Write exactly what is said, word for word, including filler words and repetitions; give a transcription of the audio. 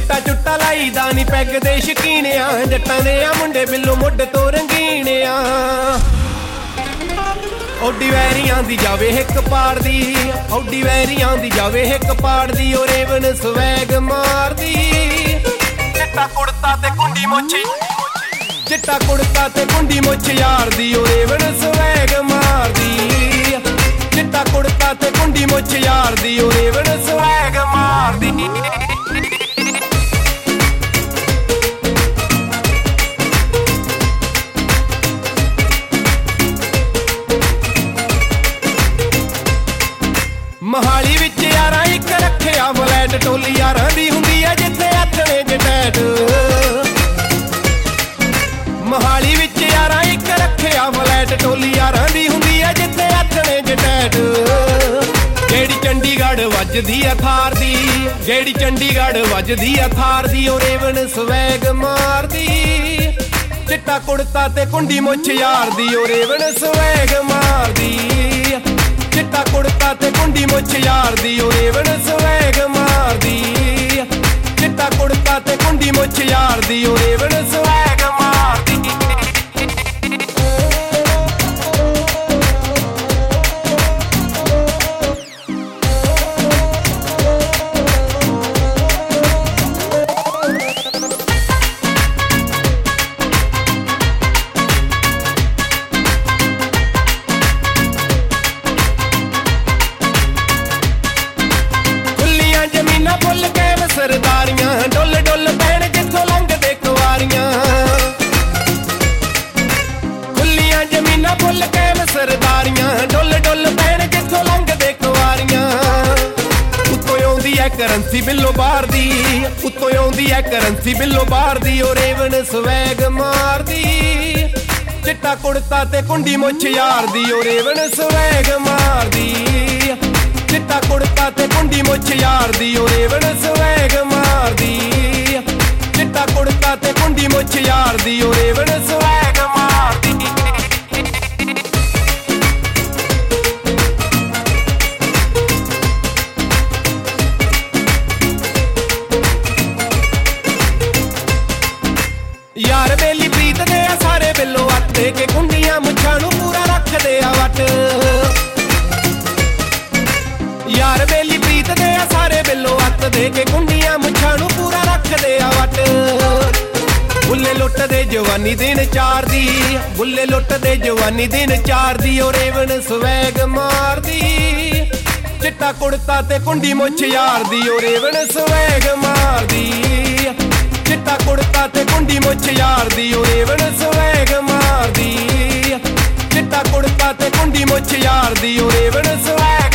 ਚਿੱਟਾ ਚੁੱਟਾ ਲਾਈਦਾ ਨੀ ਪੈਗ ਦੇ ਸ਼ਕੀਨ ਆ ਜੱਟਾਂ ਦੇ ਆ ਮੁੰਡੇ ਬਿੱਲੋ ਮੁੱਢ ਤੋਂ ਰੰਗੀਨ ਆ ਓਡੀ ਵੈਰੀਆਂ ਦੀ ਜਾਵੇ ਹਿੱਕ ਪਾੜਦੀ ਓਡੀ ਵੈਰੀਆਂ ਦੀ ਜਾਵੇ ਹਿੱਕ ਪਾੜਦੀ ਓ ਰੇਵਨ ਸਵੈਗ ਮਾਰਦੀ ਚਿੱਟਾ ਕੁੜਤਾ ਤੇ ਕੁੰਡੀ ਮੁੱਛੀ ਚਿੱਟਾ ਕੁੜਤਾ ਤੇ ਕੁੰਡੀ ਮੁੱਛ ਯਾਰਦੀ ਓ ਰੇਵਨ ਸਵੈਗ ਮਾਰਦੀ ਚਿੱਟਾ ਕੁੜਤਾ ਤੇ ਕੁੰਡੀ ਮੁੱਛ ਯਾਰਦੀ ਓ ਰੇਵਨ ਸਵੈਗ ਮਾਰਦੀ ਮਹਾਲੀ ਵਿੱਚ ਯਾਰਾਂ ਇੱਕ ਰੱਖਿਆ ਫਲੈਟ ਟੋਲੀ ਯਾਰਾਂ ਦੀ ਹੁੰਦੀ ਐ ਜਿੱਥੇ ਆਥਣੇ ਜਟੈਟ ਮਹਾਲੀ ਵਿੱਚ ਯਾਰਾਂ ਇੱਕ ਰੱਖਿਆ ਫਲੈਟ ਟੋਲੀ ਯਾਰਾਂ ਦੀ ਹੁੰਦੀ ਐ ਜਿੱਥੇ ਆਥਣੇ ਜਟੈਟ ਜਿਹੜੀ ਚੰਡੀਗੜ੍ਹ ਵੱਜਦੀ ਆ ਥਾਰ ਦੀ ਜਿਹੜੀ ਚੰਡੀਗੜ੍ਹ ਵੱਜਦੀ ਆ ਥਾਰ ਦੀ ਓ ਰੇਵਨ ਸਵੈਗ ਮਾਰਦੀ ਚਿੱਟਾ ਕੁੜਤਾ ਤੇ ਕੁੰਡੀ ਮੁੱਛ ਯਾਰਦੀ ਓ ਰੇਵਨ ਸਵੈਗ ਮਾਰਦੀ ਚਿੱਟਾ ਕੁੜਤਾ ਤੇ ਕੁੰਡੀ ਮੁੱਛ ਯਾਰਦੀ ਓ ਰੇਵਨ ਸਵੈਗ ਮਾਰਦੀ ਚਿੱਟਾ ਕੁੜਤਾ ਤੇ ਕੁੰਡੀ ਮੁੱਛ ਯਾਰਦੀ ਓ ਰੇਵਨ ਸਵੈਗ ਮਾਰਦੀ ਫੁੱਲ ਕੈਮ ਸਰਦਾਰੀਆਂ ਡੁੱਲ ਡੁੱਲ ਪੈਣ ਜਿੱਥੋਂ ਲੰਘਦੇ ਕੁਆਰੀਆਂ ਖੁੱਲੀਆਂ ਜ਼ਮੀਨਾਂ ਫੁੱਲ ਕੈਮ ਸਰਦਾਰੀਆਂ ਡੁੱਲ ਡੁੱਲ ਪੈਣ ਜਿੱਥੋਂ ਲੰਘਦੇ ਕੁਆਰੀਆਂ ਉੱਤੋਂ ਆਉਂਦੀ ਐ ਕਰੰਸੀ ਬਿੱਲੋ ਬਾਹਰ ਦੀ ਉੱਤੋਂ ਆਉਂਦੀ ਐ ਕਰੰਸੀ ਬਿੱਲੋ ਬਾਹਰ ਦੀ ਓ ਰੇਵਨ ਸਵੈਗ ਮਾਰਦੀ ਚਿੱਟਾ ਕੁੜਤਾ ਤੇ ਕੁੰਡੀ ਮੁੱਛ ਯਾਰਦੀ ਓ ਰੇਵਨ ਸਵੈਗ ਮਾਰਦੀ ਚਿੱਟਾ ਕੁੜਤਾ ਤੇ ਕੁੰਡੀ ਮੁੱਛ ਯਾਰਦੀ ਓ ਰੇਵਨ ਸਵੈਗ ਮਾਰਦੀ ਚਿੱਟਾ ਕੁੜਤਾ ਤੇ ਕੁੰਡੀ ਮੁੱਛ ਯਾਰਦੀ ਓ ਰੇਵਨ ਸਵੈਗ ਮਾਰਦੀ ਯਾਰ ਬੇਲੀ ਪ੍ਰੀਤ ਦੇ ਆ ਸਾਰੇ ਬਿੱਲੋ ਆਤੇ ਕੇ ਕੁੰਡੀਆਂ ਮੁੱਛਾਂ ਨੂੰ ਪੂਰਾ ਰੱਖਦੇ ਆ ਵੱਟ ਯਾਰ ਬੇਲੀ ਪ੍ਰੀਤ ਦੇ ਆ ਸਾਰੇ ਬਿੱਲੋ ਅੱਤ ਦੇ ਕੇ ਕੁੰਡੀਆਂ ਮੁੱਛਾਂ ਨੂੰ ਪੂਰਾ ਰੱਖਦੇ ਆ ਵੱਟ ਬੁੱਲੇ ਲੁੱਟਦੇ ਜਵਾਨੀ ਦਿਨ ਚਾਰ ਦੀ ਬੁੱਲੇ ਲੁੱਟਦੇ ਜਵਾਨੀ ਦਿਨ ਚਾਰ ਦੀ ਓ ਰੇਵਨ ਸਵੈਗ ਮਾਰਦੀ ਚਿੱਟਾ ਕੁੜਤਾ ਤੇ ਕੁੰਡੀ ਮੁੱਛ ਯਾਰਦੀ ਓ ਰੇਵਨ ਸਵੈਗ ਮਾਰਦੀ ਚਿੱਟਾ ਕੁੜਤਾ ਤੇ ਕੁੰਡੀ ਮੁੱਛ ਯਾਰਦੀ ਓ ਰੇਵਨ ਸਵੈਗ ਮਾਰਦੀ ਚਿੱਟਾ ਕੁੜਤਾ ਤੇ ਕੁੰਡੀ ਮੁੱਛ ਯਾਰਦੀ ਓ ਰੇਵਨ ਸਵੈਗ